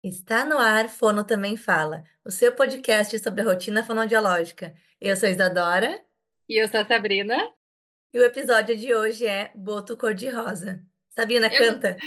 Está no ar, Fono Também Fala, o seu podcast sobre a rotina fonoaudiológica. Eu sou Isadora E eu sou a Sabrina. e o episódio de hoje é Boto Cor-de-Rosa. Sabrina, Eu... canta?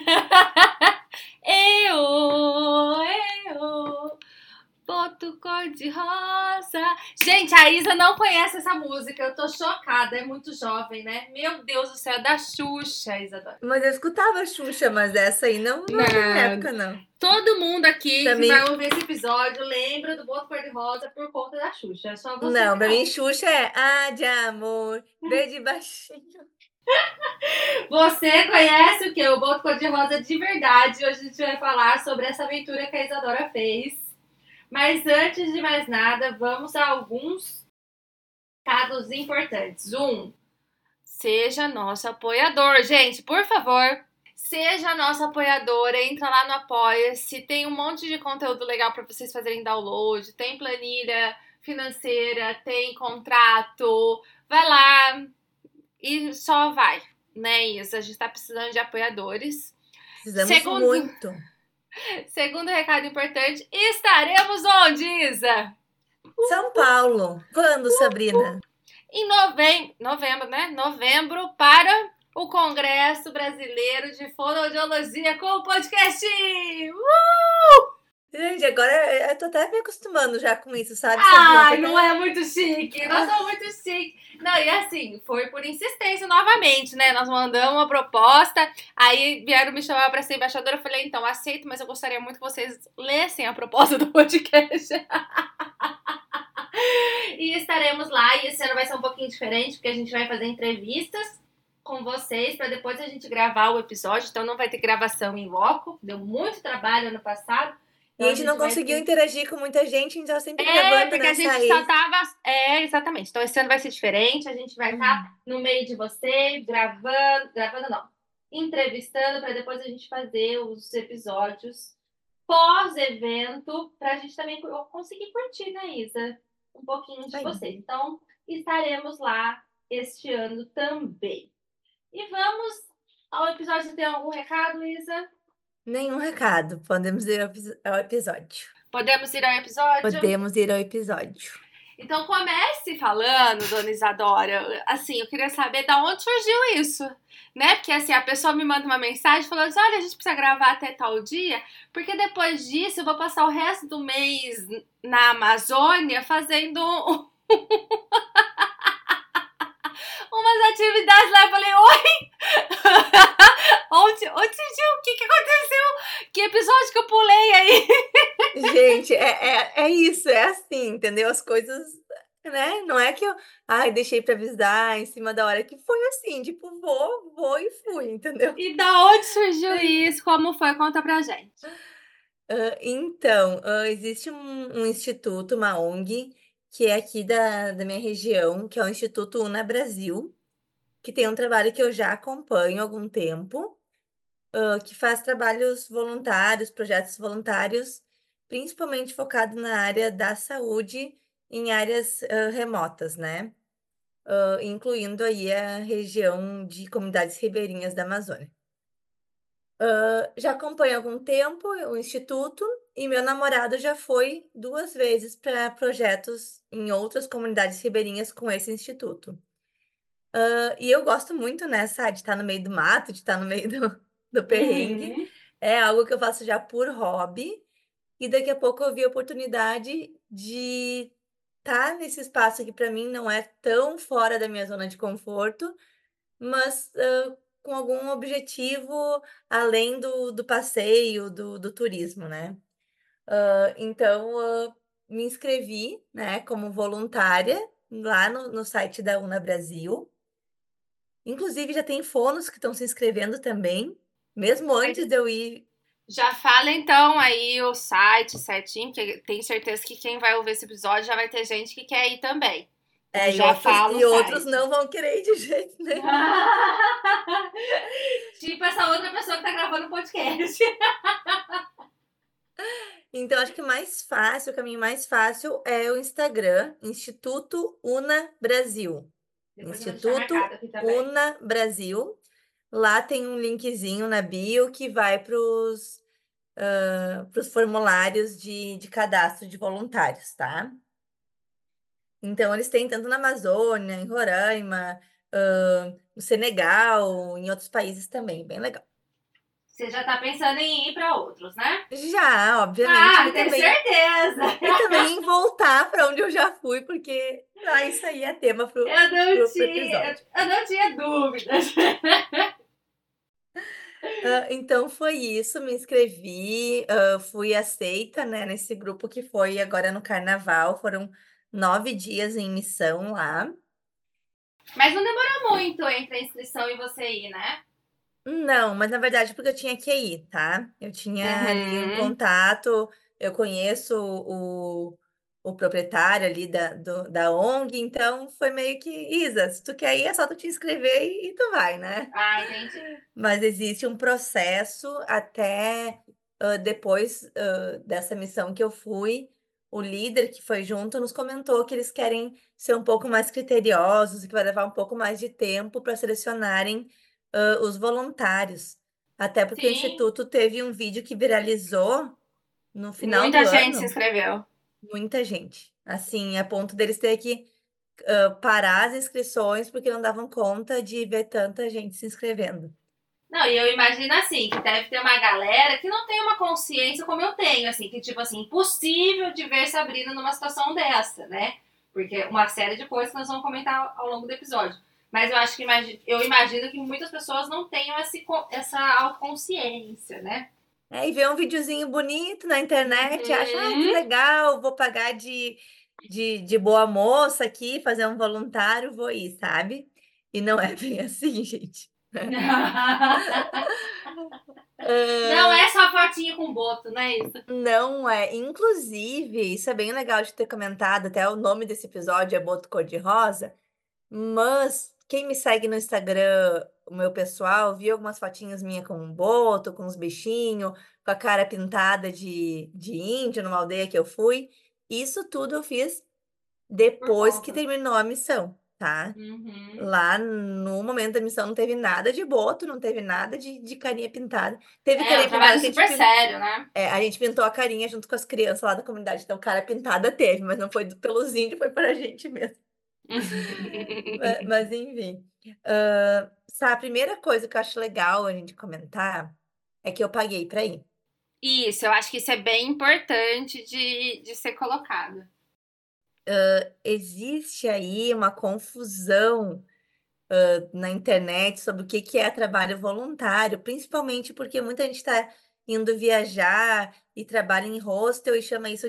eu, boto cor-de-rosa. Gente, a Isa não conhece essa música. Eu tô chocada. É muito jovem, né? Meu Deus do céu, é da Xuxa, Isadora. Mas eu escutava a Xuxa, mas essa aí não é da minha Não. época, não. Todo mundo aqui Pra que vai mim, ouvir esse episódio lembra do Boto Cor-de-Rosa por conta da Xuxa. É só você não, que pra mim não. Xuxa é Ah, de amor, bem de baixinho. Você conhece o que? O Boto Cor-de-Rosa de verdade. Hoje a gente vai falar sobre essa aventura que a Isadora fez. Mas antes de mais nada, vamos a alguns casos importantes. Seja nosso apoiador. Gente, por favor, seja nosso apoiador. Entra lá no Apoia-se. Tem um monte de conteúdo legal para vocês fazerem download. Tem planilha financeira, tem contrato. Vai lá e só vai, né, Isa? A gente tá precisando de apoiadores. Precisamos Segundo, muito. segundo recado importante, estaremos onde, Isa? São Paulo, quando, Sabrina? Em novembro, né? Novembro para o Congresso Brasileiro de Fonoaudiologia com o podcast. Gente, agora eu tô até me acostumando já com isso, sabe, Sabrina? Tô Ai, não até... é muito chique. Nós Ah, somos muito chique. Não, e assim, foi por insistência novamente, né? Nós mandamos uma proposta, aí vieram me chamar para ser embaixadora. Eu falei, então, aceito, mas eu gostaria muito que vocês lessem a proposta do podcast. E estaremos lá, e esse ano vai ser um pouquinho diferente, porque a gente vai fazer entrevistas com vocês para depois a gente gravar o episódio. Então não vai ter gravação em loco. Deu muito trabalho ano passado. e Então a a gente não gente vai conseguiu ter. interagir com muita gente, a gente tava sempre É, gravando porque a nessa gente só tava. É, exatamente. Então esse ano vai ser diferente. A gente vai estar no meio de vocês, gravando. Gravando não. Entrevistando para depois a gente fazer os episódios pós-evento, para a gente também conseguir curtir, né, Isa? Um pouquinho de Aí. vocês. Então, estaremos lá este ano também. E vamos ao episódio. Tem algum recado, Isa? Nenhum recado. Podemos ir ao episódio. Podemos ir ao episódio? Podemos ir ao episódio. Então comece falando, dona Isadora. Assim, eu queria saber da onde surgiu isso, né? Porque assim, a pessoa me manda uma mensagem falando assim: olha, a gente precisa gravar até tal dia, porque depois disso eu vou passar o resto do mês na Amazônia fazendo umas atividades lá. Eu falei, oi? Onde surgiu? O que aconteceu? Que episódio que eu pulei aí? Gente, é isso, é assim, entendeu? As coisas, né? Não é que eu, ai, deixei pra avisar em cima da hora, que foi assim, tipo, vou e fui, entendeu? E da onde surgiu isso? Como foi? Conta pra gente. Então, existe um instituto, uma ONG, que é aqui da minha região, que é o Instituto Una Brasil, que tem um trabalho que eu já acompanho há algum tempo, que faz trabalhos voluntários, projetos voluntários, principalmente focado na área da saúde, em áreas remotas, né? Incluindo aí a região de comunidades ribeirinhas da Amazônia. Já acompanho há algum tempo o Instituto e meu namorado já foi 2 vezes para projetos em outras comunidades ribeirinhas com esse instituto. E eu gosto muito, né, sabe, de estar no meio do mato, de estar no meio do perrengue. Uhum. É algo que eu faço já por hobby. E daqui a pouco eu vi a oportunidade de estar nesse espaço que para mim não é tão fora da minha zona de conforto, mas com algum objetivo além do passeio, do turismo, né? Então, me inscrevi, né, como voluntária lá no site da Una Brasil. Inclusive, já tem fonos que estão se inscrevendo também, mesmo antes de eu ir. Já fala então aí o site certinho, porque tenho certeza que quem vai ouvir esse episódio já vai ter gente que quer ir também. Então E já outros, fala o e outros site. não vão querer ir de jeito nenhum. Tipo essa outra pessoa que tá gravando o podcast. Então, acho que o caminho mais fácil é o Instagram, Instituto Una Brasil. Depois eu vou deixar Instituto marcado aqui também. Una Brasil. Lá tem um linkzinho na bio que vai para os formulários de cadastro de voluntários, tá? Então, eles têm tanto na Amazônia, em Roraima, no Senegal, em outros países também, bem legal. Você já tá pensando em ir para outros, né? Já, obviamente, Ah, tenho certeza! e também em voltar para onde eu já fui, porque isso aí é tema pro episódio. Eu não tinha dúvidas. Então foi isso, me inscrevi, fui aceita, né, nesse grupo que foi agora no Carnaval, foram 9 dias em missão lá. Mas não demorou muito entre a inscrição e você ir, né? Não, mas na verdade porque eu tinha que ir, tá? Eu tinha ali um Uhum. contato, eu conheço o proprietário ali da ONG, então foi meio que, Isa, se tu quer ir, é só tu te inscrever e tu vai, né? Ah, entendi. Mas existe um processo até depois dessa missão que eu fui, o líder que foi junto nos comentou que eles querem ser um pouco mais criteriosos e que vai levar um pouco mais de tempo para selecionarem os voluntários. Até porque o Sim, Instituto teve um vídeo que viralizou no final do muita gente se ano, inscreveu. muita gente. Assim, a ponto deles ter que parar as inscrições porque não davam conta de ver tanta gente se inscrevendo. Não, e eu imagino assim, que deve ter uma galera que não tem uma consciência como eu tenho, assim, que tipo assim, impossível de ver Sabrina numa situação dessa, né? Porque uma série de coisas que nós vamos comentar ao longo do episódio. Mas eu acho que eu imagino que muitas pessoas não tenham essa autoconsciência, né? E ver um videozinho bonito na internet, acha, ai, que Uhum. legal, vou pagar de boa moça aqui, fazer um voluntário, vou ir, sabe? E não é bem assim, gente. Não Ah, é só fotinha com boto, né, isso? não é. Inclusive, isso é bem legal de ter comentado, até o nome desse episódio é Boto Cor-de-Rosa, mas quem me segue no Instagram, o meu pessoal, viu algumas fotinhas minhas com um boto, com uns bichinhos, com a cara pintada de índio numa aldeia que eu fui. Isso tudo eu fiz Por depois que conta. terminou a missão, tá? Uhum. Lá no momento da missão não teve nada de boto, não teve nada de carinha pintada. Teve É um carinha pintada trabalho que super sério, né? a gente pintou a carinha junto com as crianças lá da comunidade. Então, cara pintada teve, mas não foi pelos índios, foi para a gente mesmo. Mas, enfim. A primeira coisa que eu acho legal a gente comentar é que eu paguei para ir. Isso, eu acho que isso é bem importante de ser colocado. Existe aí uma confusão na internet sobre o que que é trabalho voluntário, principalmente porque muita gente está indo viajar e trabalha em hostel e chama isso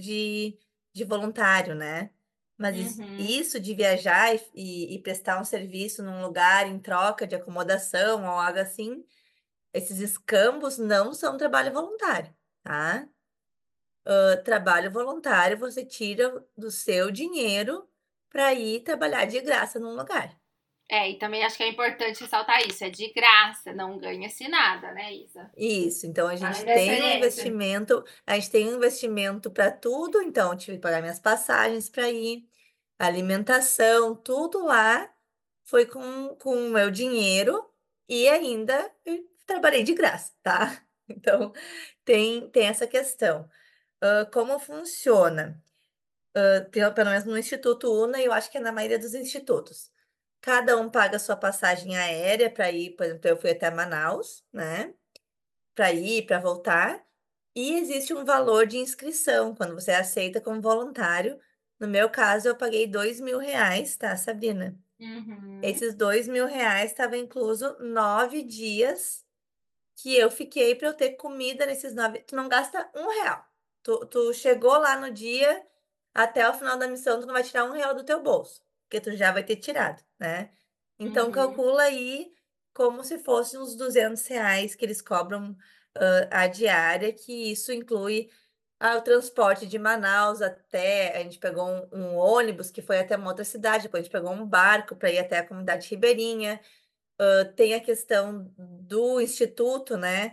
de voluntário, né? Mas Uhum. isso de viajar e prestar um serviço num lugar em troca de acomodação ou algo assim, esses escambos não são trabalho voluntário, tá? Trabalho voluntário você tira do seu dinheiro para ir trabalhar de graça num lugar. É, e também acho que é importante ressaltar isso, é de graça, não ganha-se nada, né, Isa? Isso, então Além da experiência. a gente tem um investimento para tudo, então eu tive que pagar minhas passagens para ir, alimentação, tudo lá foi com o meu dinheiro e ainda eu trabalhei de graça, tá? Então tem essa questão. Como funciona? Pelo menos no Instituto UNA, e eu acho que é na maioria dos institutos. Cada um paga a sua passagem aérea para ir, por exemplo, eu fui até Manaus, né? Para ir, para voltar. E existe um valor de inscrição quando você aceita como voluntário. No meu caso, eu paguei R$ 2.000, tá, Sabrina? Uhum. Esses R$ 2.000 estava incluso 9 dias que eu fiquei para eu ter comida nesses 9. Tu não gasta R$ 1. Tu chegou lá no dia, até o final da missão, tu não vai tirar R$ 1 do teu bolso, porque tu já vai ter tirado, né? Então, Uhum. calcula aí como se fosse uns R$ 200 que eles cobram a diária, que isso inclui o transporte de Manaus até. A gente pegou um ônibus que foi até uma outra cidade, depois a gente pegou um barco para ir até a comunidade ribeirinha. Tem a questão do instituto, né?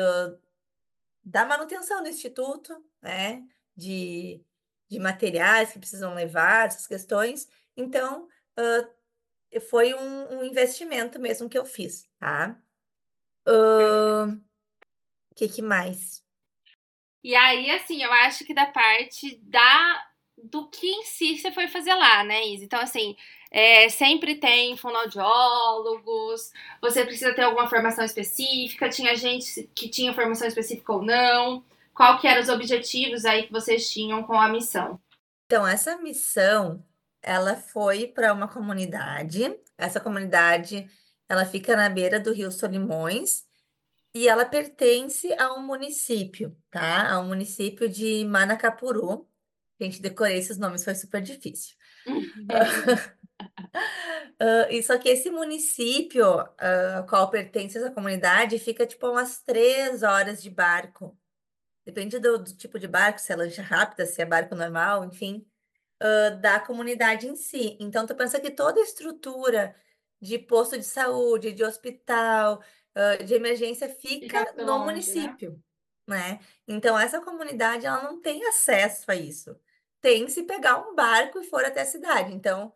Da manutenção do instituto, né? De, de materiais que precisam levar, essas questões. Então, foi um investimento mesmo que eu fiz, tá? O que mais? E aí, assim, eu acho que da parte do que em si você foi fazer lá, né, Isa? Então, assim, sempre tem fonoaudiólogos, você precisa ter alguma formação específica, tinha gente que tinha formação específica ou não. Qual que eram os objetivos aí que vocês tinham com a missão? Então, essa missão, ela foi para uma comunidade. Essa comunidade, ela fica na beira do Rio Solimões e ela pertence a um município, tá? A um município de Manacapuru. Gente, decorei esses nomes, foi super difícil. E só que esse município, ao qual pertence essa comunidade, fica tipo umas 3 horas de barco. Depende do tipo de barco, se é lancha rápida, se é barco normal, enfim, da comunidade em si. Então, tu pensa que toda a estrutura de posto de saúde, de hospital, de emergência Fica fica no longe, né? município, né? Então, essa comunidade, ela não tem acesso a isso. Tem se pegar um barco e for até a cidade. Então,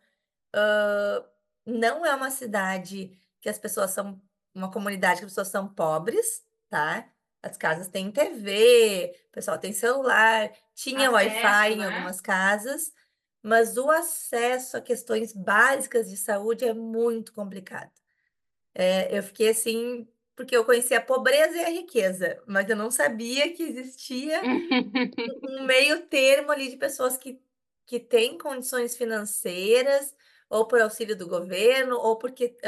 não é uma cidade que as pessoas são, uma comunidade que as pessoas são pobres, tá? As casas têm TV, o pessoal tem celular, tinha Wi-Fi Acesso, em né? algumas casas, mas o acesso a questões básicas de saúde é muito complicado. Eu fiquei assim, porque eu conhecia a pobreza e a riqueza, mas eu não sabia que existia um meio termo ali de pessoas que têm condições financeiras, ou por auxílio do governo, ou porque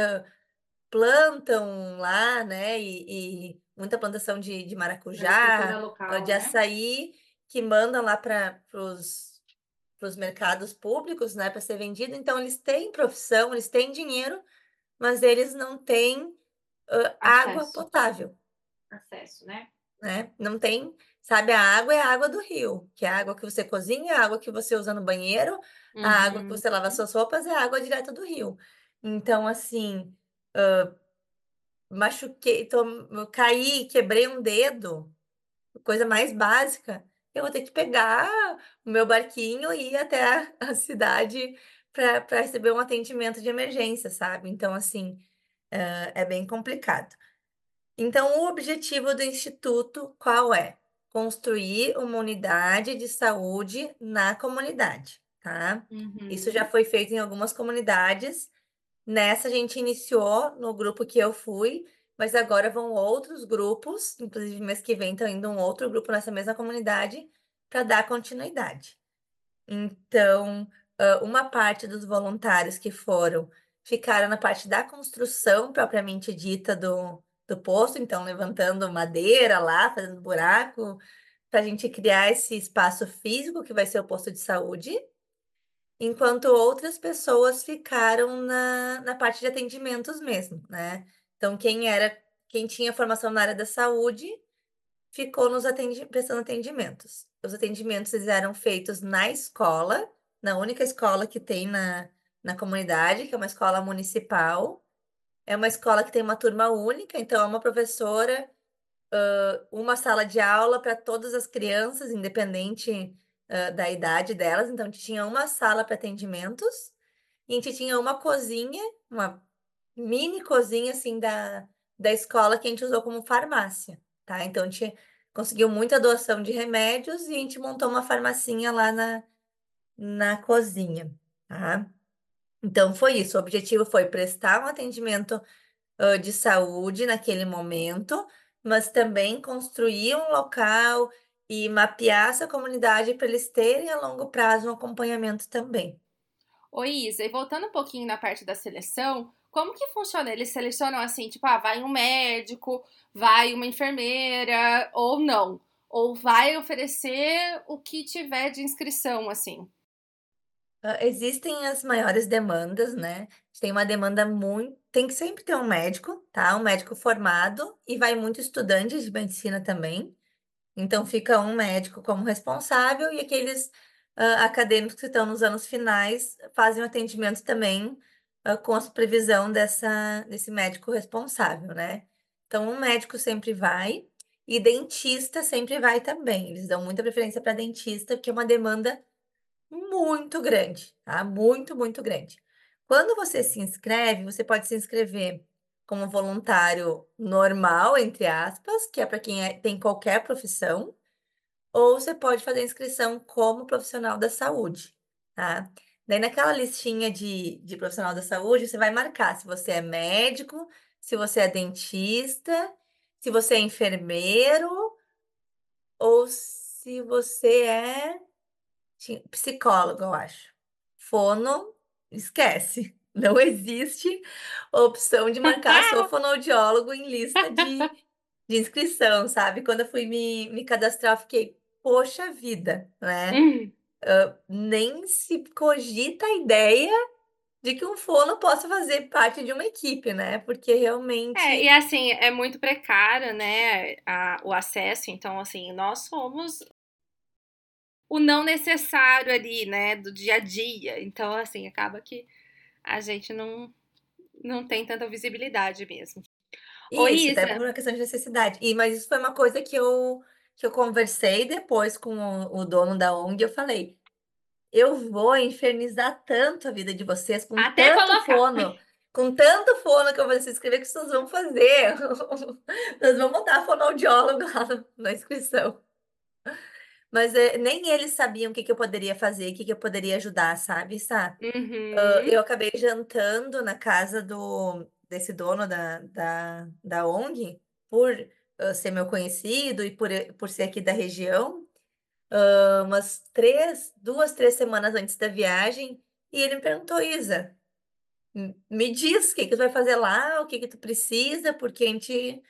plantam lá, né? E muita plantação de Agricultura maracujá, local, de né? açaí, que mandam lá para os mercados públicos, né? Para ser vendido. Então, eles têm profissão, eles têm dinheiro, mas eles não têm água Acesso. potável, Acesso, né? né? Não tem, sabe, a água é a água do rio, que é a água que você cozinha, a água que você usa no banheiro, a água que Uhum. você lava suas roupas é a água direta do rio. Então, assim, machuquei, caí, quebrei um dedo, coisa mais básica, eu vou ter que pegar o meu barquinho e ir até a cidade para receber um atendimento de emergência, sabe? Então, assim, é bem complicado. Então, o objetivo do Instituto qual é? Construir uma unidade de saúde na comunidade, tá? Isso já Uhum. foi feito em algumas comunidades. Nessa, a gente iniciou no grupo que eu fui, mas agora vão outros grupos, inclusive mês que vem está indo um outro grupo nessa mesma comunidade para dar continuidade. Então, uma parte dos voluntários que foram ficaram na parte da construção propriamente dita do posto, então levantando madeira lá, fazendo buraco, para a gente criar esse espaço físico que vai ser o posto de saúde, enquanto outras pessoas ficaram na parte de atendimentos mesmo, né? Então, quem tinha formação na área da saúde ficou prestando atendimentos. Os atendimentos eles eram feitos na escola, na única escola que tem na comunidade, que é uma escola municipal. É uma escola que tem uma turma única, então é uma professora, uma sala de aula para todas as crianças, independente, da idade delas. Então, a gente tinha uma sala para atendimentos e a gente tinha uma cozinha, uma mini cozinha assim da escola que a gente usou como farmácia, tá? Então a gente conseguiu muita doação de remédios e a gente montou uma farmacinha lá na cozinha, tá? Então foi isso. O objetivo foi prestar um atendimento de saúde naquele momento, mas também construir um local e mapear essa comunidade para eles terem a longo prazo um acompanhamento também. Oi, Isa, e voltando um pouquinho na parte da seleção, como que funciona? Eles selecionam assim, tipo, ah, vai um médico, vai uma enfermeira, ou não? Ou vai oferecer o que tiver de inscrição, assim? Existem as maiores demandas, né? Tem uma demanda muito. Tem que sempre ter um médico, tá? Um médico formado e vai muito estudante de medicina também. Então, fica um médico como responsável e aqueles acadêmicos que estão nos anos finais fazem o atendimento também com a supervisão desse médico responsável, né? Então, um médico sempre vai e dentista sempre vai também. Eles dão muita preferência para dentista, porque é uma demanda muito grande, tá? Muito, muito grande. Quando você se inscreve, você pode se inscrever como voluntário normal, entre aspas, que é para quem tem qualquer profissão, ou você pode fazer inscrição como profissional da saúde, tá? Daí naquela listinha de profissional da saúde, você vai marcar se você é médico, se você é dentista, se você é enfermeiro ou se você é psicólogo, eu acho. Fono, esquece. Não existe opção de marcar sou fonoaudiólogo em lista de inscrição, sabe? Quando eu fui me cadastrar, eu fiquei, poxa vida, né? Nem se cogita a ideia de que um fono possa fazer parte de uma equipe, né? Porque É, realmente e assim, é muito precário, né, o acesso, então assim, nós somos o não necessário ali, né, do dia a dia. Então, assim, acaba que a gente não tem tanta visibilidade mesmo. Ô, isso, até por Isa, uma questão de necessidade. Mas isso foi uma coisa que eu conversei depois com o dono da ONG. Eu falei, eu vou infernizar tanto a vida de vocês até colocar. com tanto fono que eu vou se inscrever, que vocês vão fazer. Nós vamos botar fonoaudiólogo lá na inscrição. Mas nem eles sabiam o que que eu poderia fazer, o que que eu poderia ajudar, sabe, Sá? Uhum. Eu acabei jantando na casa desse dono da ONG, por ser meu conhecido e por ser aqui da região, umas 2, 3 semanas antes da viagem, e ele me perguntou, Isa, me diz o que que tu vai fazer lá, o que que tu precisa, porque a gente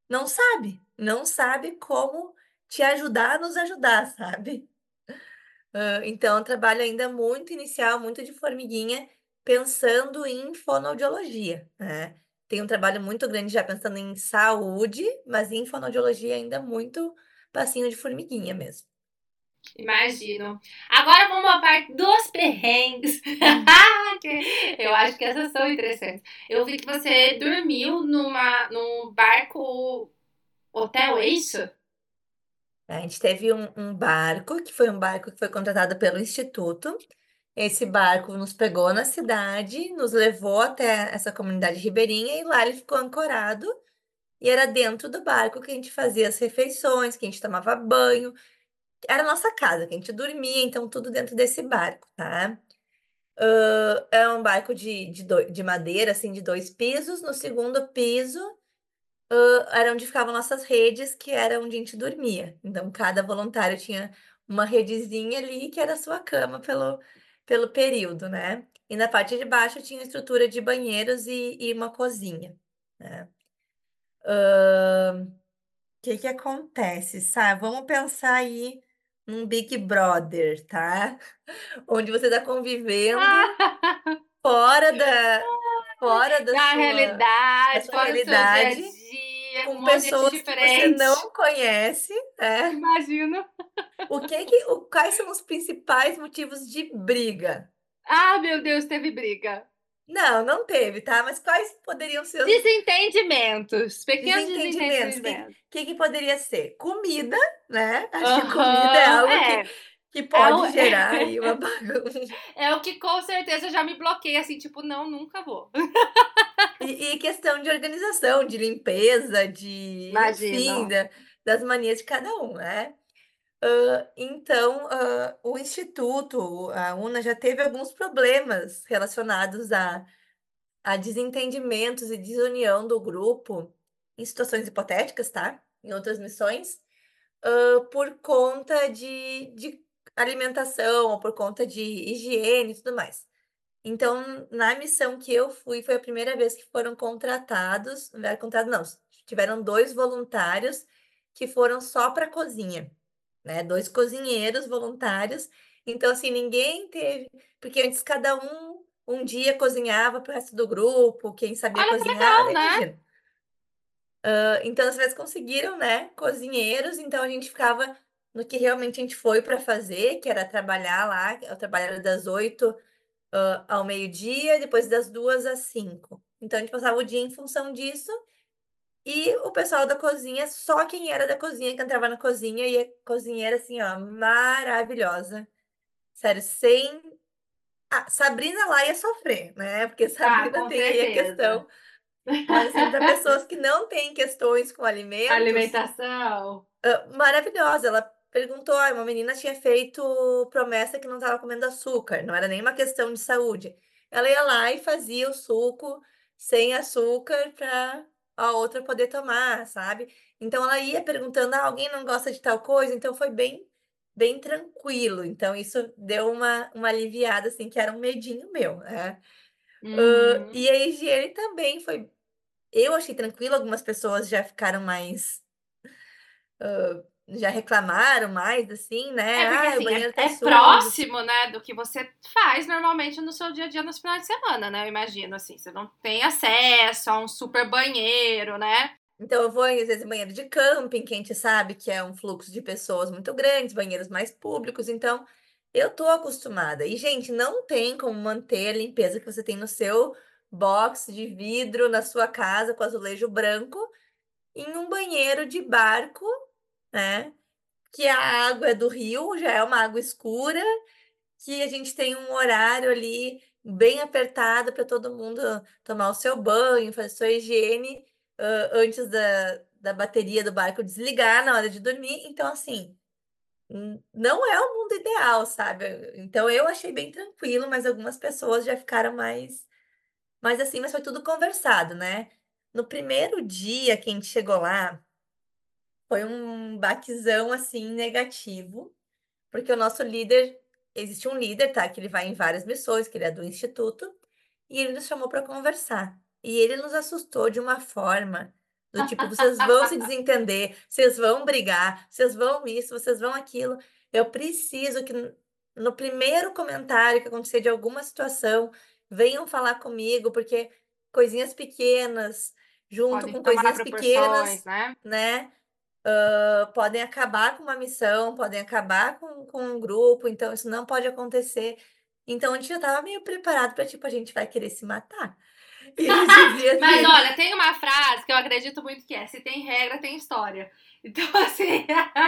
não sabe como te ajudar a nos ajudar, sabe? Então, eu trabalho ainda muito inicial, muito de formiguinha, pensando em fonoaudiologia, né? Tem um trabalho muito grande já pensando em saúde, mas em fonoaudiologia ainda muito passinho de formiguinha mesmo. Imagino. Agora vamos à parte dos perrengues. Hum. Eu acho que essas são interessantes. Eu vi que você dormiu num barco hotel, é isso? A gente teve um barco, que foi um barco que foi contratado pelo Instituto. Esse barco nos pegou na cidade, nos levou até essa comunidade ribeirinha e lá ele ficou ancorado. E era dentro do barco que a gente fazia as refeições, que a gente tomava banho. Era a nossa casa, que a gente dormia, então tudo dentro desse barco, tá? É um barco de madeira, assim, de 2 pisos. No segundo piso, era onde ficavam nossas redes, que era onde a gente dormia. Então, cada voluntário tinha uma redezinha ali, que era a sua cama pelo período, né? E na parte de baixo tinha estrutura de banheiros e uma cozinha, né? O que que acontece, sabe? Vamos pensar aí num Big Brother, tá? Onde você está convivendo fora da, fora da Da sua, da realidade, sua fora do seu dia a realidade, dia, com um com monte de gente pessoas que você diferente. não conhece, né? Imagino. Quais são os principais motivos de briga? Ah, meu Deus, teve briga. Não, não teve, tá? Mas quais poderiam ser os Desentendimentos, pequenos desentendimentos? desentendimentos. Que poderia ser? Comida, né? Acho que comida é Aham, algo é. que É o, pode gerar aí uma bagunça. é o que com certeza já me bloqueia, assim, tipo, não, nunca vou. E questão de organização, de limpeza, enfim, Imagino. das manias de cada um, né? Então, o Instituto, a UNA, já teve alguns problemas relacionados a desentendimentos e desunião do grupo em situações hipotéticas, tá? Em outras missões, por conta de alimentação ou por conta de higiene e tudo mais. Então, na missão que eu fui, foi a primeira vez que foram contratados, não era contratado, não, tiveram 2 voluntários que foram só para a cozinha, né? 2 cozinheiros voluntários. Então, assim, ninguém teve, porque antes cada um dia cozinhava para o resto do grupo, quem sabia Olha que cozinhar, legal, né? imagina. Então, às vezes conseguiram, né, cozinheiros, então a gente ficava no que realmente a gente foi para fazer, que era trabalhar lá, eu trabalhava das 8 ao meio-dia, depois das 2 às 5. Então a gente passava o dia em função disso. E o pessoal da cozinha, só quem era da cozinha que entrava na cozinha, e a cozinheira, assim, ó, maravilhosa. Sério, sem. Sabrina lá ia sofrer, né? Porque Ah, Sabrina com tem aí a certeza. questão. Mas, assim, para pessoas que não têm questões com alimentos, Alimentação. maravilhosa. Ela perguntou, uma menina tinha feito promessa que não estava comendo açúcar, não era nenhuma questão de saúde. Ela ia lá e fazia o suco sem açúcar para a outra poder tomar, sabe? Então ela ia perguntando, alguém não gosta de tal coisa? Então foi bem tranquilo. Então isso deu uma aliviada, assim, que era um medinho meu, né? E Uhum. a higiene também foi. Eu achei tranquilo, algumas pessoas já ficaram mais. Já reclamaram mais, assim, né? É porque O assim, banheiro tá é sujo. próximo, né, do que você faz normalmente no seu dia a dia nos finais de semana, né? Eu imagino assim, você não tem acesso a um super banheiro, né? Então, eu vou, às vezes, em banheiro de camping, que a gente sabe que é um fluxo de pessoas muito grandes, banheiros mais públicos. Então, eu tô acostumada. E, gente, não tem como manter a limpeza que você tem no seu box de vidro, na sua casa, com azulejo branco, em um banheiro de barco, né? Que a água é do rio, já é uma água escura, que a gente tem um horário ali bem apertado para todo mundo tomar o seu banho, fazer sua higiene, antes da bateria do barco desligar na hora de dormir. Então, assim, não é o mundo ideal, sabe? Então, eu achei bem tranquilo, mas algumas pessoas já ficaram mais assim, mas foi tudo conversado, né? No primeiro dia que a gente chegou lá, foi um baquezão assim negativo. Porque o nosso líder, existe um líder, tá? Que ele vai em várias missões, que ele é do instituto, e ele nos chamou para conversar. E ele nos assustou de uma forma do tipo, vocês vão se desentender, vocês vão brigar, vocês vão isso, vocês vão aquilo. Eu preciso que no primeiro comentário que acontecer de alguma situação, venham falar comigo, porque coisinhas pequenas, junto Podem com tomar coisinhas proporções, pequenas, né? né? Podem acabar com uma missão, podem acabar com um grupo, então isso não pode acontecer. Então a gente já estava meio preparado para tipo, a gente vai querer se matar. E ele dizia Mas assim. olha, tem uma frase que eu acredito muito que é: se tem regra, tem história. Então, assim,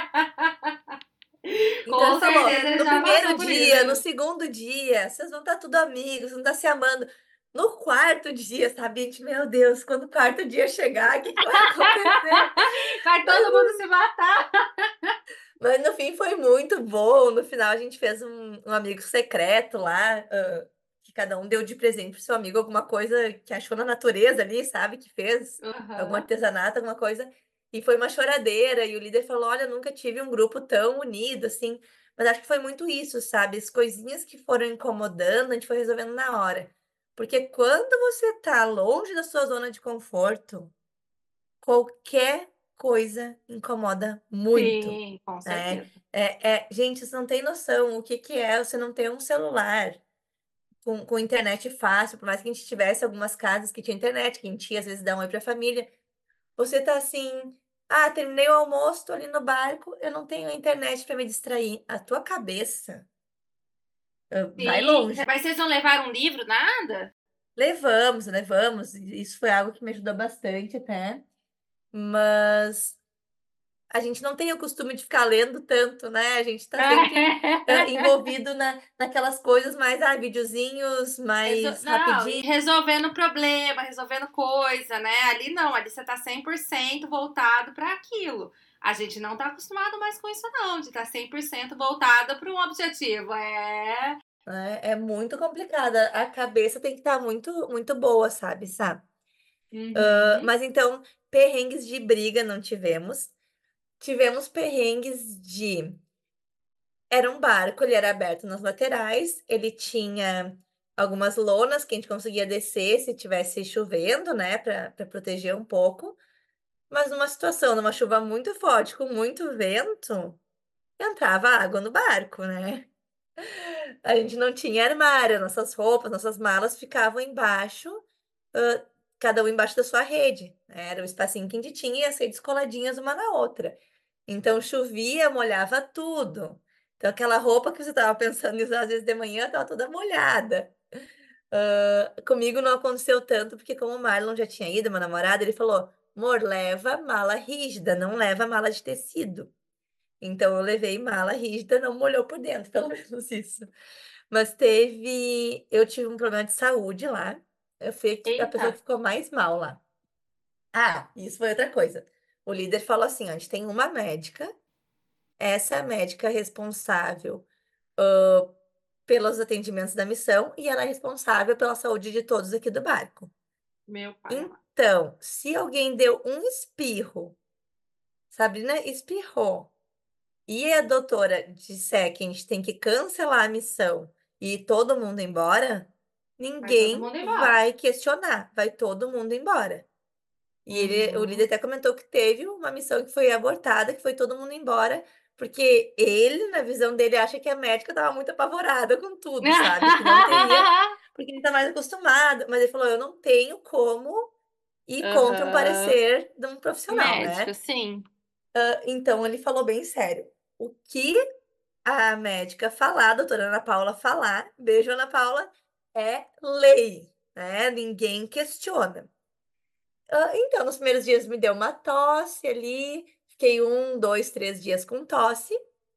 Então ele com falou: certeza ele no já primeiro passou por dia, no isso. segundo dia, vocês vão estar tudo amigos, vão estar se amando. No quarto dia, sabe, gente, meu Deus, quando o quarto dia chegar, o que que vai acontecer? Vai Mas todo mundo se matar. Mas no fim foi muito bom. No final a gente fez um amigo secreto lá, que cada um deu de presente pro seu amigo alguma coisa que achou na natureza ali, sabe? Que fez algum Uhum. artesanato, alguma coisa. E foi uma choradeira. E o líder falou: Olha, eu nunca tive um grupo tão unido assim. Mas acho que foi muito isso, sabe? As coisinhas que foram incomodando, a gente foi resolvendo na hora. Porque quando você tá longe da sua zona de conforto, qualquer coisa incomoda muito, Sim, com né? certeza. Gente, você não tem noção o que que é você não ter um celular com internet fácil, por mais que a gente tivesse algumas casas que tinha internet, que a gente ia, às vezes dá um oi pra família. Você tá assim, terminei o almoço, tô ali no barco, eu não tenho internet para me distrair. A tua cabeça, vai Sim. longe. Mas vocês não levaram um livro, nada? Levamos. Isso foi algo que me ajudou bastante até. Mas a gente não tem o costume de ficar lendo tanto, né? A gente está sempre envolvido naquelas coisas mais, videozinhos mais Não, e rapidinho. resolvendo problema, resolvendo coisa, né? Ali não, ali você tá 100% voltado para aquilo. A gente não tá acostumado mais com isso, não, de estar 100% voltada para um objetivo. Né? É muito complicada. A cabeça tem que estar muito boa, sabe? Uhum. Mas então, perrengues de briga não tivemos. Tivemos perrengues de. Era um barco, ele era aberto nas laterais, ele tinha algumas lonas que a gente conseguia descer se tivesse chovendo, né, para proteger um pouco. Mas numa situação, numa chuva muito forte, com muito vento, entrava água no barco, né? A gente não tinha armário, nossas roupas, nossas malas ficavam embaixo, ãh, cada um embaixo da sua rede, né? Era o espacinho que a gente tinha e as redes coladinhas uma na outra. Então chovia, molhava tudo. Então aquela roupa que você estava pensando em usar às vezes de manhã estava toda molhada. Comigo não aconteceu tanto, porque como o Marlon já tinha ido, meu namorado, ele falou: Amor, leva mala rígida, não leva mala de tecido. Então eu levei mala rígida, não molhou por dentro, pelo menos isso. Mas eu tive um problema de saúde lá. Eu fui a pessoa Eita. que ficou mais mal lá. Isso foi outra coisa. O líder falou assim: ó, a gente tem uma médica, essa é a médica responsável pelos atendimentos da missão e ela é responsável pela saúde de todos aqui do barco. Meu pai amado. Então, se alguém deu um espirro, Sabrina espirrou, e a doutora disser que a gente tem que cancelar a missão e ir todo mundo embora, Vai todo ninguém mundo embora. vai questionar, vai todo mundo embora. E o líder Uhum. até comentou que teve uma missão que foi abortada, que foi todo mundo embora, porque ele, na visão dele, acha que a médica estava muito apavorada com tudo, sabe? Que não teria, porque ele está mais acostumado. Mas ele falou: eu não tenho como ir contra um Aham. parecer de um profissional, Médico, né? sim. Então ele falou bem sério. O que a médica falar, a doutora Ana Paula falar, beijo, Ana Paula, é lei, né? Ninguém questiona. Então, nos primeiros dias me deu uma tosse ali, fiquei 1, 2, 3 dias com tosse,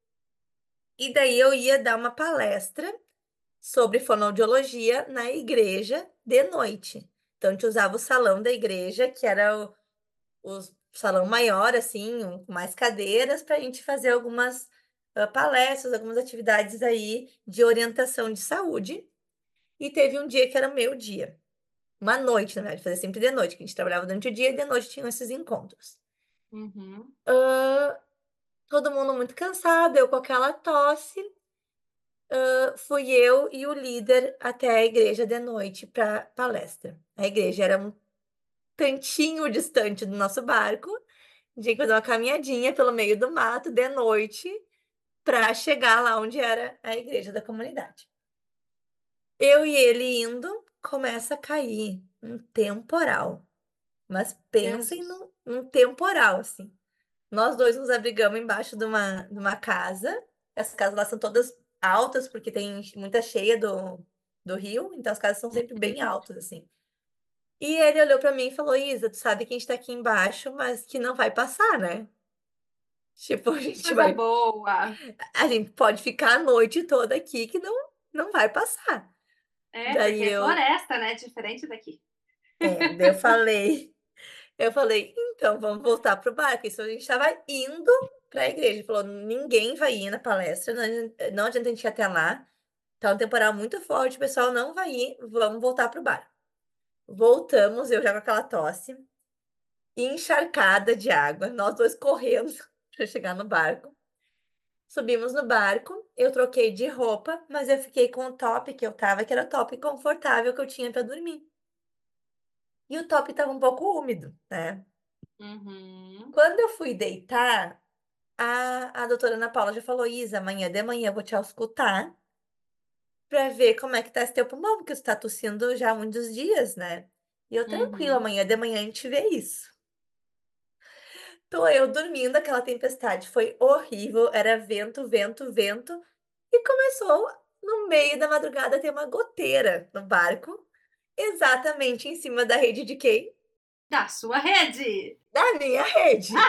e daí eu ia dar uma palestra sobre fonoaudiologia na igreja de noite. Então, a gente usava o salão da igreja, que era o salão maior, assim, com mais cadeiras, para a gente fazer algumas palestras, algumas atividades aí de orientação de saúde. E teve um dia que era o meu dia. Uma noite, na verdade, fazia sempre de noite, que a gente trabalhava durante o dia e de noite tinham esses encontros. Uhum. Todo mundo muito cansado, eu com aquela tosse. Fui eu e o líder até a igreja de noite para palestra. A igreja era um tantinho distante do nosso barco. Tinha que fazer uma caminhadinha pelo meio do mato de noite para chegar lá onde era a igreja da comunidade. Eu e ele indo, começa a cair um temporal. Mas pensem Jesus. num temporal, assim. Nós dois nos abrigamos embaixo de uma casa. Essas casas lá são todas altas, porque tem muita cheia do rio, então as casas são sempre bem altas, assim. E ele olhou para mim e falou: Isa, tu sabe que a gente tá aqui embaixo, mas que não vai passar, né? Tipo, Coisa boa. a gente pode ficar a noite toda aqui que não vai passar. É, Daí porque é eu, floresta, né? Diferente daqui. daí eu falei, então vamos voltar pro barco. Isso a gente estava indo para a igreja. Ele falou, ninguém vai ir na palestra, não adianta a gente ir até lá. Tá um temporal muito forte, o pessoal não vai ir, vamos voltar pro barco. Voltamos, eu já com aquela tosse, encharcada de água, nós dois correndo para chegar no barco. Subimos no barco, eu troquei de roupa, mas eu fiquei com o top que eu tava, que era o top confortável que eu tinha para dormir. E o top tava um pouco úmido, né? Uhum. Quando eu fui deitar, a doutora Ana Paula já falou: Isa, amanhã de manhã eu vou te auscultar para ver como é que tá esse teu pulmão, porque você tá tossindo já há muitos dias, né? E eu, tranquilo, Uhum. amanhã de manhã a gente vê isso. Tô eu dormindo, aquela tempestade foi horrível, era vento, vento, vento, e começou no meio da madrugada a ter uma goteira no barco, exatamente em cima da rede de quem? Da sua rede. Da minha rede.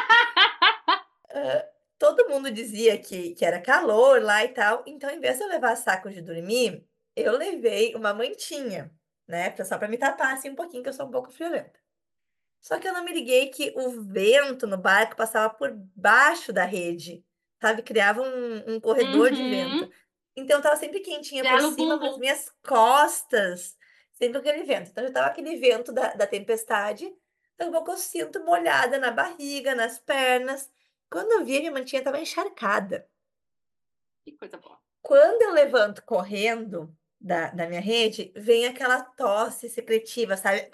Todo mundo dizia que era calor lá e tal, então em vez de eu levar saco de dormir, eu levei uma mantinha, né, só para me tapar assim um pouquinho, que eu sou um pouco friorenta. Só que eu não me liguei que o vento no barco passava por baixo da rede, sabe? Criava um corredor de vento. Uhum. Então tava sempre quentinha por Gelo cima, bum mas bum. minhas costas, sempre aquele vento. Então já tava aquele vento da tempestade. Daqui a pouco eu sinto molhada na barriga, nas pernas. Quando eu vi, a minha mantinha tava encharcada. Que coisa boa. Quando eu levanto correndo da minha rede, vem aquela tosse secretiva, sabe?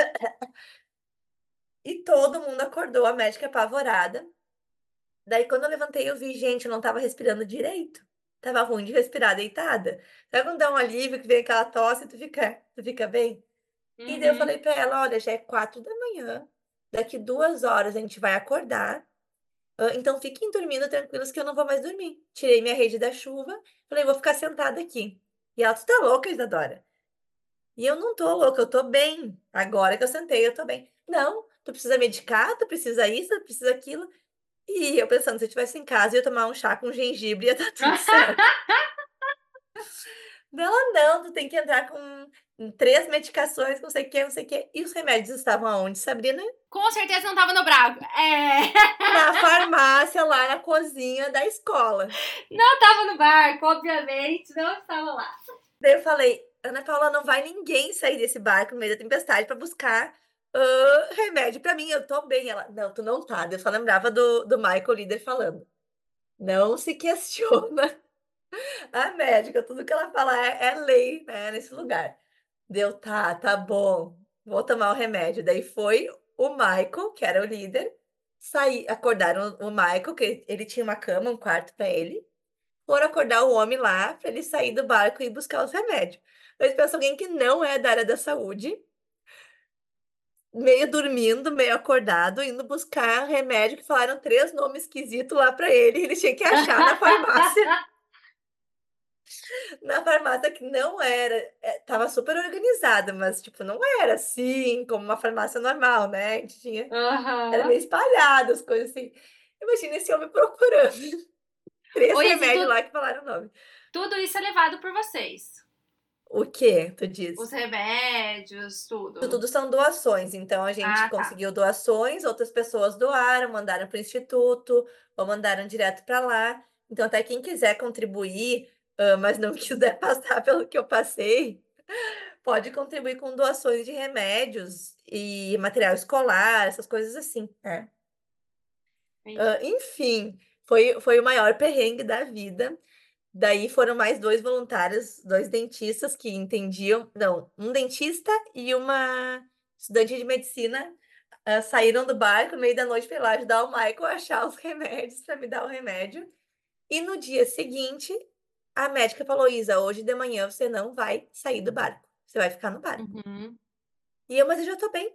E todo mundo acordou, a médica apavorada. Daí, quando eu levantei, eu vi, gente, eu não tava respirando direito. Tava ruim de respirar deitada. Sabe quando dá um alívio que vem aquela tosse e tu fica bem? E daí eu Uhum. falei pra ela, olha, já é 4 da manhã. Daqui 2 horas a gente vai acordar. Então fiquem dormindo tranquilos que eu não vou mais dormir. Tirei minha rede da chuva. Falei, vou ficar sentada aqui. E ela, tu tá louca, Isadora? E eu não tô louca, eu tô bem. Agora que eu sentei, eu tô bem. Não, tu precisa medicar, tu precisa isso, tu precisa aquilo. E eu pensando, se eu estivesse em casa, eu ia tomar um chá com gengibre, ia estar tudo certo. Dela, não, tu tem que entrar com 3 medicações, não sei o que, não sei o que. E os remédios estavam aonde, Sabrina? Com certeza não tava no Bravo. É. Na farmácia, lá na cozinha da escola. Não tava no barco, obviamente, não estava lá. Daí eu falei, Ana Paula, não vai ninguém sair desse barco no meio da tempestade pra buscar remédio pra mim, eu tô bem. Ela, não, tu não tá. Daí eu só lembrava do Michael, líder, falando. Não se questiona a médica, tudo que ela fala é lei, né, nesse lugar. Deu, tá bom, vou tomar o remédio. Daí foi o Michael, que era o líder, sair, acordaram o Michael, que ele tinha uma cama, um quarto para ele, foram acordar o homem lá para ele sair do barco e ir buscar os remédios. Eles pensam alguém que não é da área da saúde, meio dormindo, meio acordado, indo buscar remédio, que falaram 3 nomes esquisitos lá para ele, e ele tinha que achar na farmácia. Na farmácia que não era, tava super organizada, mas tipo, não era assim como uma farmácia normal, né? A gente tinha, era Aham. meio espalhado as coisas assim. Imagina esse homem procurando 3 Oi, remédios lá que falaram o nome. tudo isso é levado por vocês. O que tu Os diz? remédios, Isso tudo. tudo são doações, então a gente Ah, tá. conseguiu doações, outras pessoas doaram, mandaram para o instituto ou mandaram direto para lá. Então, até quem quiser contribuir, mas não quiser passar pelo que eu passei, pode contribuir com doações de remédios e material escolar, essas coisas assim, né? Entendi. Enfim, foi o maior perrengue da vida. Daí foram mais 2 voluntários, 2 dentistas que entendiam. Não, um dentista e uma estudante de medicina saíram do barco no meio da noite para ir lá ajudar o Michael a achar os remédios para me dar o remédio. E no dia seguinte, a médica falou: Isa, hoje de manhã você não vai sair do barco, você vai ficar no barco. Uhum. E eu, mas eu já tô bem.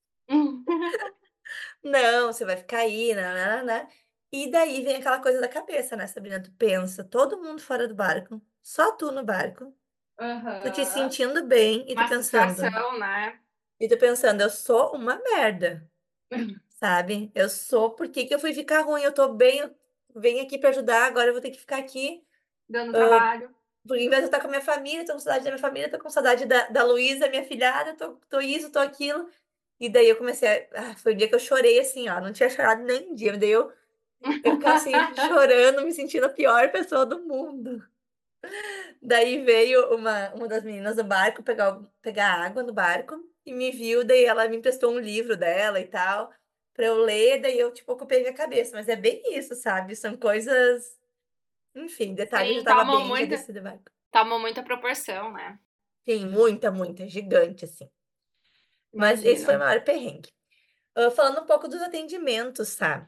Não, você vai ficar aí, né? E daí vem aquela coisa da cabeça, né, Sabrina? Tu pensa, todo mundo fora do barco, só tu no barco, tu te Aham. sentindo bem Uma situação, né? e tu pensando, eu sou uma merda, sabe? Eu sou, por que que eu fui ficar ruim? Eu tô bem, eu venho aqui pra ajudar, agora eu vou ter que ficar aqui, Dando trabalho. porque em vez de eu estar com a minha família, tô com saudade da minha família, tô com saudade da Luísa, minha filhada, tô isso, tô aquilo. E daí eu comecei foi o dia que eu chorei assim, ó, não tinha chorado nem um dia, daí eu ficava assim, chorando, me sentindo a pior pessoa do mundo. Daí veio uma das meninas do barco pegar água no barco e me viu, daí ela me emprestou um livro dela e tal, pra eu ler, daí eu, tipo, ocupei minha cabeça. Mas é bem isso, sabe? São coisas. Enfim, detalhe, eu já Sim, tava bem, já desci do barco. tomou muita proporção, né? Sim, muita, muita, gigante, assim. Mas esse foi o Imagino. maior perrengue. Falando um pouco dos atendimentos, tá?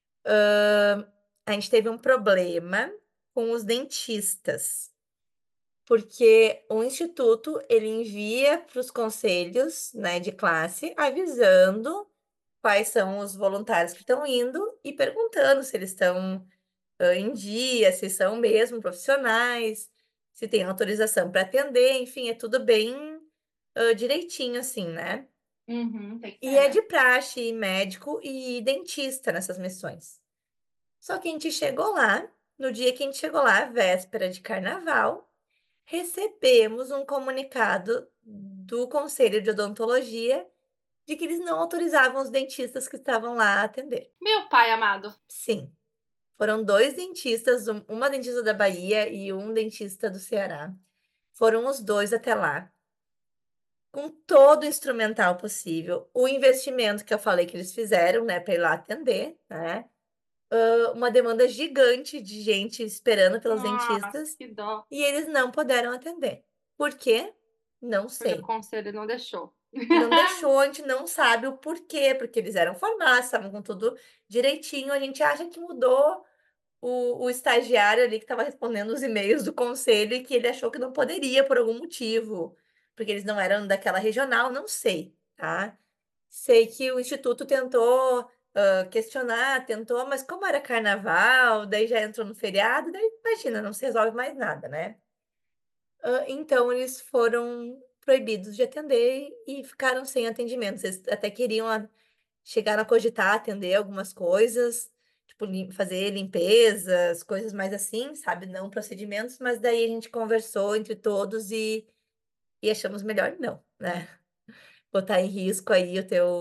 A gente teve um problema com os dentistas. Porque o instituto ele envia para os conselhos, né, de classe avisando quais são os voluntários que estão indo e perguntando se eles estão em dia, se são mesmo profissionais, se tem autorização para atender, enfim, é tudo bem direitinho assim, né? Uhum, tem que E ser, é de né? praxe médico e dentista nessas missões. Só que a gente chegou lá, no dia que a gente chegou lá, véspera de carnaval, recebemos um comunicado do Conselho de Odontologia de que eles não autorizavam os dentistas que estavam lá a atender. Meu pai amado. Sim, foram 2 dentistas, uma dentista da Bahia e um dentista do Ceará. Foram os dois até lá, com todo o instrumental possível. O investimento que eu falei que eles fizeram, né, para ir lá atender, né? Uma demanda gigante de gente esperando pelos Nossa, dentistas que dó. e eles não puderam atender. Por quê? Não Porque o sei. conselho não deixou. Não deixou, a gente não sabe o porquê, porque eles eram formados, estavam com tudo direitinho. A gente acha que mudou o estagiário ali que estava respondendo os e-mails do conselho e que ele achou que não poderia por algum motivo, porque eles não eram daquela regional, não sei, tá? Sei que o instituto tentou questionar, tentou, mas como era carnaval, daí já entrou no feriado, daí imagina, não se resolve mais nada, né? Então, eles foram proibidos de atender e ficaram sem atendimento. Eles até queriam chegar a cogitar atender algumas coisas, tipo, fazer limpezas, coisas mais assim, sabe? Não procedimentos, mas daí a gente conversou entre todos e achamos melhor não, né? Botar em risco aí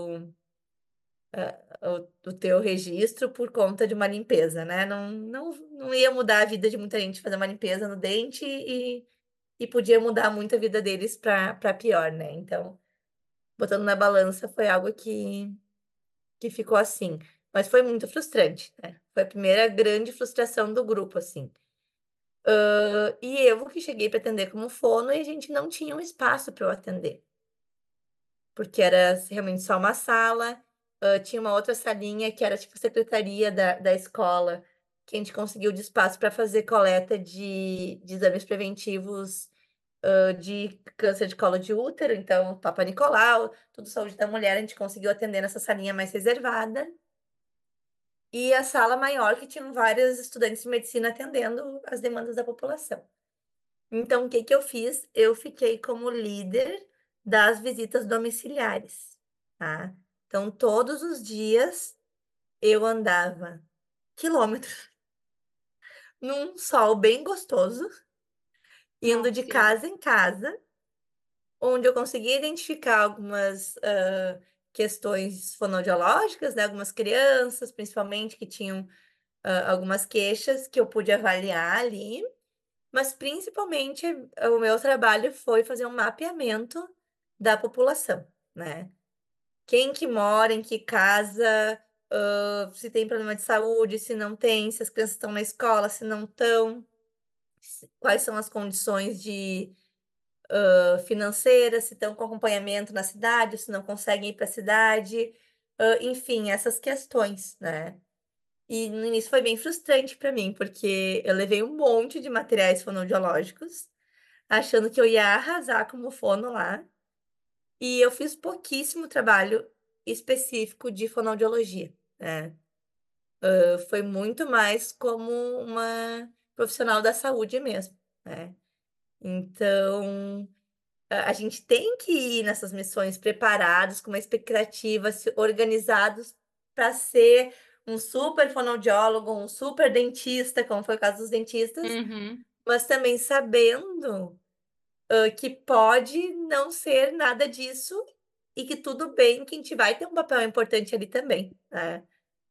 o teu registro por conta de uma limpeza, né? Não ia mudar a vida de muita gente fazer uma limpeza no dente e podia mudar muito a vida deles para pior, né? Então, botando na balança foi algo que ficou assim. Mas foi muito frustrante, né? Foi a primeira grande frustração do grupo, assim. E eu que cheguei para atender como fono e a gente não tinha um espaço para eu atender, porque era realmente só uma sala. Tinha uma outra salinha que era tipo secretaria da escola, que a gente conseguiu de espaço para fazer coleta de exames preventivos, de câncer de colo de útero, então Papa Nicolau, tudo saúde da mulher, a gente conseguiu atender nessa salinha mais reservada. E a sala maior, que tinham vários estudantes de medicina atendendo as demandas da população. Então, o que que eu fiz? Eu fiquei como líder das visitas domiciliares, tá? Então, todos os dias eu andava quilômetros num sol bem gostoso, indo Nossa de Senhora. casa em casa, onde eu conseguia identificar algumas questões fonoaudiológicas, né? Algumas crianças, principalmente, que tinham algumas queixas que eu pude avaliar ali. Mas principalmente o meu trabalho foi fazer um mapeamento da população, né? Quem que mora, em que casa, se tem problema de saúde, se não tem, se as crianças estão na escola, se não estão, quais são as condições de financeiras, se estão com acompanhamento na cidade, se não conseguem ir para a cidade, enfim, essas questões, né? E no início foi bem frustrante para mim, porque eu levei um monte de materiais fonoaudiológicos achando que eu ia arrasar como fono lá. E eu fiz pouquíssimo trabalho específico de fonoaudiologia, né? Foi muito mais como uma profissional da saúde mesmo, né? Então, a gente tem que ir nessas missões preparados, com uma expectativa, organizados para ser um super fonoaudiólogo, um super dentista, como foi o caso dos dentistas, Uhum. mas também sabendo que pode não ser nada disso e que tudo bem, que a gente vai ter um papel importante ali também, né?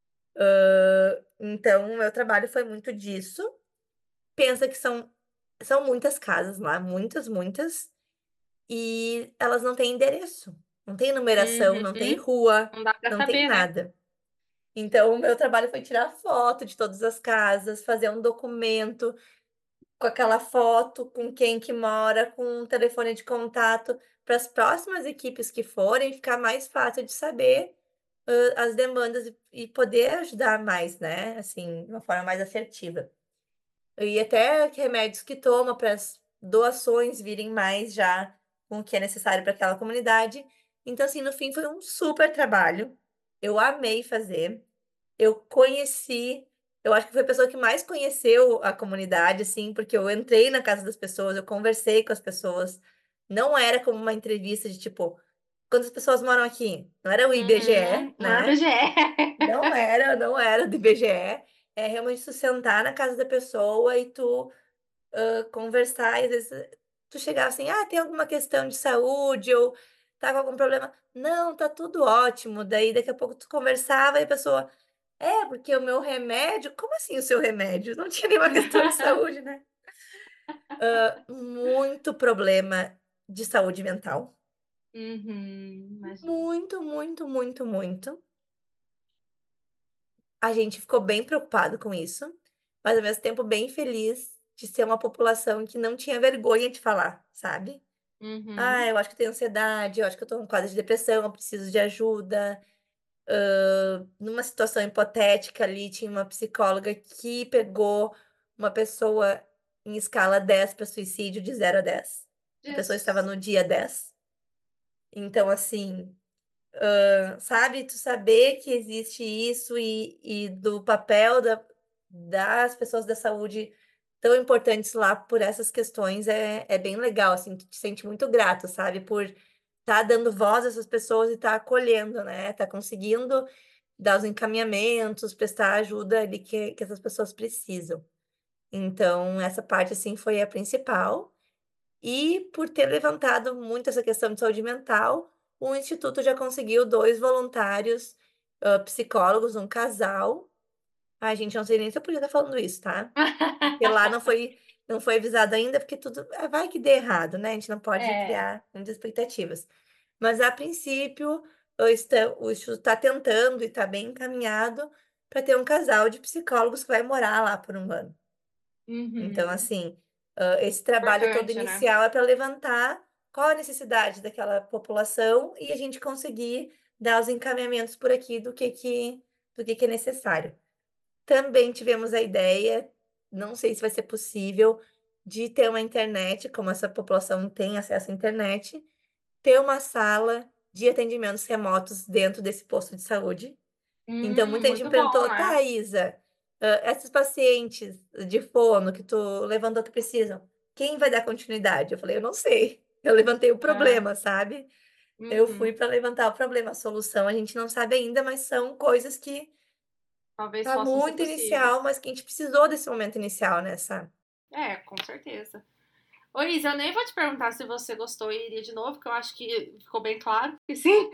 Então, o meu trabalho foi muito disso. Pensa que são muitas casas lá, muitas, muitas, e elas não têm endereço, não tem numeração, não tem Uhum. rua, Não dá pra não tem saber, né? nada. Então, o meu trabalho foi tirar foto de todas as casas, fazer um documento com aquela foto, com quem que mora, com um telefone de contato, para as próximas equipes que forem, ficar mais fácil de saber as demandas e poder ajudar mais, né? Assim, de uma forma mais assertiva. E até remédios que toma para as doações virem mais já com o que é necessário para aquela comunidade. Então, assim, no fim foi um super trabalho. Eu amei fazer. Eu conheci, eu acho que foi a pessoa que mais conheceu a comunidade, assim, porque eu entrei na casa das pessoas, eu conversei com as pessoas. Não era como uma entrevista de tipo, quantas pessoas moram aqui? Não era o IBGE, Uhum. Não é né? BGE. Não era do IBGE. É realmente tu sentar na casa da pessoa e tu conversar, e às vezes tu chegava assim, tem alguma questão de saúde ou tá com algum problema? Não, tá tudo ótimo. Daí daqui a pouco tu conversava e a pessoa, porque o meu remédio, como assim o seu remédio? Não tinha nenhuma questão de saúde, né? Muito problema de saúde mental. Imagino. Muito, muito, muito, muito. A gente ficou bem preocupado com isso, mas ao mesmo tempo bem feliz de ser uma população que não tinha vergonha de falar, sabe? Uhum. Eu acho que tenho ansiedade, eu acho que eu tô com quadro de depressão, eu preciso de ajuda. Numa situação hipotética ali, tinha uma psicóloga que pegou uma pessoa em escala 10 para suicídio, de 0 a 10. A pessoa estava Jesus. no dia 10. Então, assim, sabe, tu saber que existe isso e do papel das pessoas da saúde tão importantes lá por essas questões é bem legal, assim, tu te sente muito grato, sabe, por estar dando voz a essas pessoas e estar acolhendo, né, tá conseguindo dar os encaminhamentos, prestar ajuda ali que essas pessoas precisam. Então, essa parte, assim, foi a principal. E por ter levantado muito essa questão de saúde mental, o Instituto já conseguiu 2 voluntários, psicólogos, um casal. Ai, gente, não sei nem se eu podia estar falando isso, tá? Porque lá não foi avisado ainda, porque tudo vai que dê errado, né? A gente não pode É. criar muitas expectativas. Mas, a princípio, o Instituto está tentando e está bem encaminhado para ter um casal de psicólogos que vai morar lá por um ano. Então, Uhum. assim, esse trabalho todo Importante, né? inicial é para levantar qual a necessidade daquela população e a gente conseguir dar os encaminhamentos por aqui do que é necessário. Também tivemos a ideia, não sei se vai ser possível, de ter uma internet, como essa população tem acesso à internet, ter uma sala de atendimentos remotos dentro desse posto de saúde. Então, muita gente me Muito bom, perguntou, né? tá, Isa, esses pacientes de fono que tu levantou que precisam, quem vai dar continuidade? Eu falei, eu não sei. Eu levantei o É. problema, sabe? Eu fui Uhum. para levantar o problema. A solução a gente não sabe ainda, mas são coisas que Talvez tá possam ser muito inicial, possíveis. mas que a gente precisou desse momento inicial, né, sabe? É, com certeza. Ô, Isa, eu nem vou te perguntar se você gostou e iria de novo, porque eu acho que ficou bem claro que sim,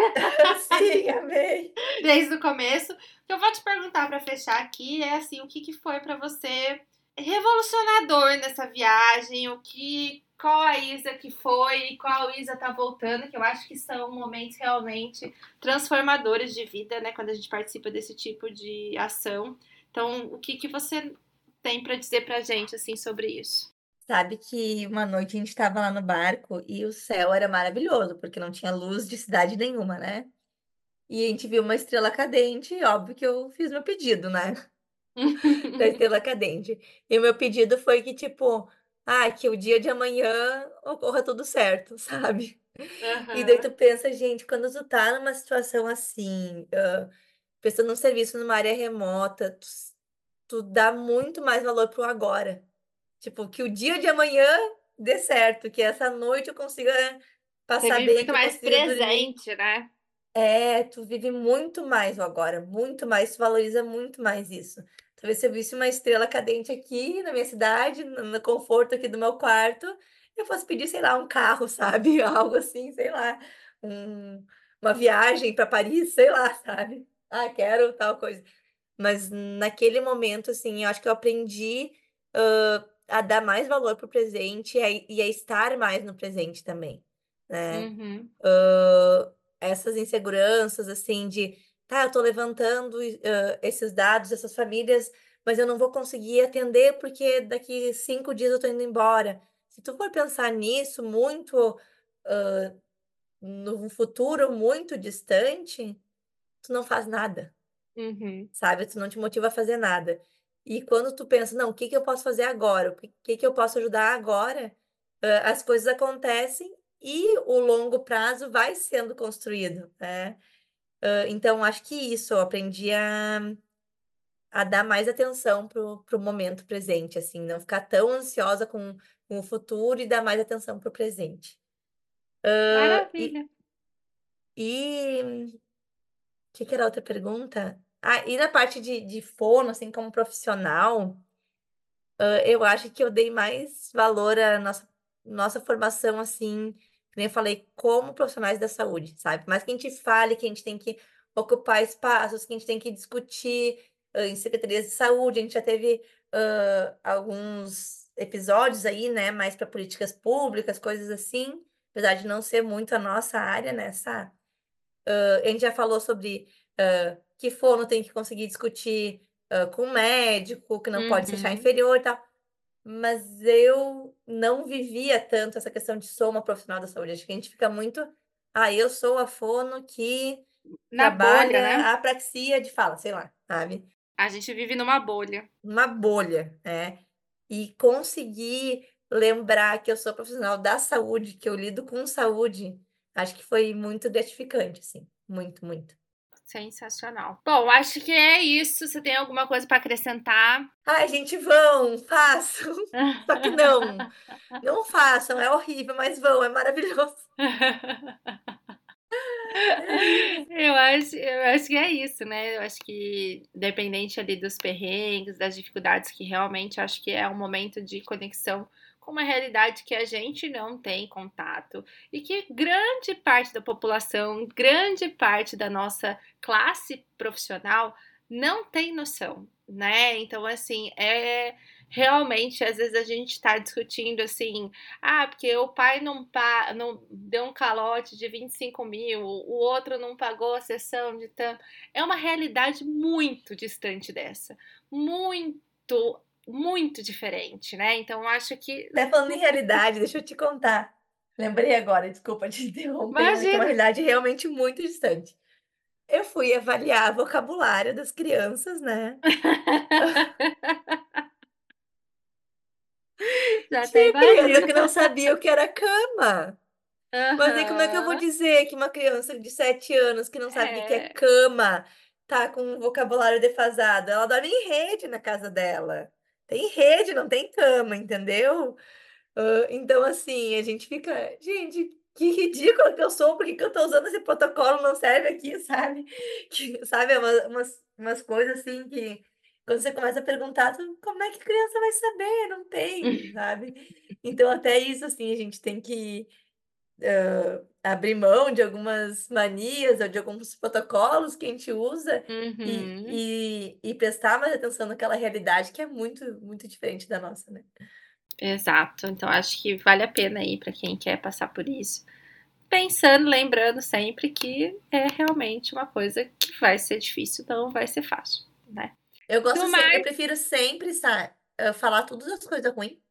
Sim, amei. desde o começo. O que eu vou te perguntar pra fechar aqui é assim, o que que foi pra você revolucionador nessa viagem? Qual a Isa que foi e qual Isa tá voltando? Que eu acho que são momentos realmente transformadores de vida, né? Quando a gente participa desse tipo de ação. Então, o que que você tem pra dizer pra gente assim sobre isso? Sabe que uma noite a gente estava lá no barco e o céu era maravilhoso, porque não tinha luz de cidade nenhuma, né? E a gente viu uma estrela cadente, e óbvio que eu fiz meu pedido, né? Da estrela cadente. E o meu pedido foi que, tipo, que o dia de amanhã ocorra tudo certo, sabe? E daí tu Aham. pensa, gente, quando tu tá numa situação assim, prestando um serviço numa área remota, tu dá muito mais valor pro agora. Tipo, que o dia de amanhã dê certo, que essa noite eu consiga Você passar vive bem, muito que eu mais consiga dormir. presente, né? Tu vive muito mais o agora, muito mais, tu valoriza muito mais isso. Talvez se eu visse uma estrela cadente aqui na minha cidade, no conforto aqui do meu quarto, eu fosse pedir, sei lá, um carro, sabe? Algo assim, sei lá, um- uma viagem para Paris, sei lá, sabe? Quero tal coisa. Mas naquele momento, assim, eu acho que eu aprendi, a dar mais valor pro presente e a estar mais no presente também, né? Uhum. Essas inseguranças, assim, de, tá, eu tô levantando, esses dados, essas famílias, mas eu não vou conseguir atender porque daqui 5 dias eu tô indo embora. Se tu for pensar nisso muito, num futuro muito distante, tu não faz nada, Uhum. sabe? Tu não te motiva a fazer nada. E quando tu pensa, não, o que que eu posso fazer agora? O que que eu posso ajudar agora? As coisas acontecem e o longo prazo vai sendo construído, né? Então, acho que isso, eu aprendi a dar mais atenção pro momento presente, assim, não ficar tão ansiosa com o futuro e dar mais atenção pro presente. E, Maravilha. e que era a outra pergunta? E na parte de fono, assim, como profissional, eu acho que eu dei mais valor à nossa formação, assim, que nem eu falei, como profissionais da saúde, sabe? Mas que a gente fale que a gente tem que ocupar espaços, que a gente tem que discutir em secretarias de saúde, a gente já teve alguns episódios aí, né, mais para políticas públicas, coisas assim, apesar de não ser muito a nossa área, né, a gente já falou sobre que fono tem que conseguir discutir com o médico, que não pode se achar Uhum. inferior e tal. Mas eu não vivia tanto essa questão de sou uma profissional da saúde. Acho que a gente fica muito. Eu sou a fono que Na bolha, trabalha né? a apraxia de fala, sei lá, sabe? A gente vive numa bolha. Uma bolha, né? E conseguir lembrar que eu sou profissional da saúde, que eu lido com saúde, acho que foi muito gratificante, assim. Muito, muito. Sensacional. Bom, acho que é isso. Você tem alguma coisa para acrescentar? Ai, gente, vão, façam. Só que não, não façam, é horrível, mas vão, é maravilhoso. Eu acho que é isso, né? Eu acho que, dependente ali dos perrengues, das dificuldades, que realmente acho que é um momento de conexão com uma realidade que a gente não tem contato e que grande parte da população, grande parte da nossa classe profissional não tem noção, né? Então, assim, realmente, às vezes a gente está discutindo assim. Ah, porque o pai não deu um calote de 25 mil, o outro não pagou a sessão de tanto. É uma realidade muito distante dessa. Muito, muito diferente, né? Então, eu acho que. Até falando em realidade, deixa eu te contar. Lembrei agora, desculpa te interromper, mas que é uma Imagina! realidade realmente muito distante. Eu fui avaliar vocabulário das crianças, né? Já até Tinha criança imagino. que não sabia o que era cama. Mas aí como é que eu vou Aham. dizer que uma criança de 7 anos que não sabe o que é É. cama tá com um vocabulário defasado? Ela dorme em rede na casa dela. Tem rede, não tem cama, entendeu? Então, assim, a gente fica, gente, que ridículo que eu sou, por que que eu tô usando esse protocolo? Não serve aqui, sabe? Sabe, umas coisas assim que quando você começa a perguntar, como é que a criança vai saber? Não tem, sabe? Então, até isso, assim, a gente tem que abrir mão de algumas manias ou de alguns protocolos que a gente usa Uhum. e prestar mais atenção naquela realidade que é muito, muito diferente da nossa, né? Exato. Então, acho que vale a pena aí para quem quer passar por isso. Pensando, lembrando sempre que é realmente uma coisa que vai ser difícil, não vai ser fácil, né? Do Eu mais, prefiro sempre, sabe, falar todas as coisas ruins,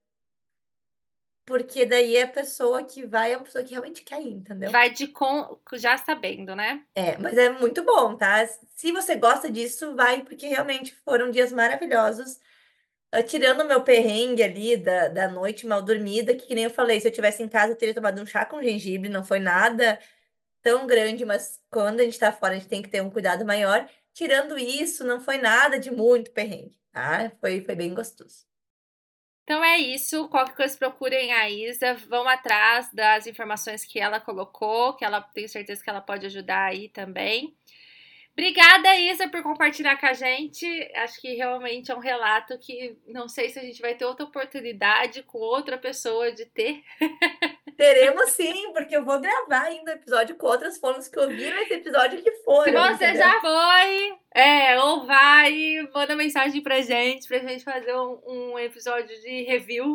porque daí a pessoa que vai é uma pessoa que realmente quer ir, entendeu? vai já sabendo, né? É, mas é muito bom, tá? Se você gosta disso, vai, porque realmente foram dias maravilhosos. Tirando o meu perrengue ali da noite mal dormida, que nem eu falei, se eu tivesse em casa, eu teria tomado um chá com gengibre, não foi nada tão grande, mas quando a gente tá fora, a gente tem que ter um cuidado maior. Tirando isso, não foi nada de muito perrengue, tá? Foi bem gostoso. Então é isso. Qualquer coisa, procurem a Isa, vão atrás das informações que ela colocou, que ela tenho certeza que ela pode ajudar aí também. Obrigada, Isa, por compartilhar com a gente. Acho que realmente é um relato que não sei se a gente vai ter outra oportunidade com outra pessoa de ter. Teremos sim, porque eu vou gravar ainda episódio com outras fonos que ouviram esse episódio que Se foram, você entendeu? já foi, ou vai, manda mensagem pra gente fazer um episódio de review.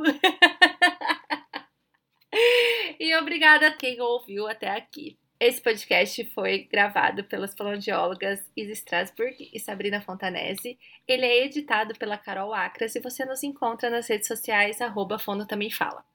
E obrigada a quem ouviu até aqui. Esse podcast foi gravado pelas fonoaudiólogas Isa Strasberg e Sabrina Fontanese. Ele é editado pela Carol Acras e você nos encontra nas redes sociais, @fono também fala.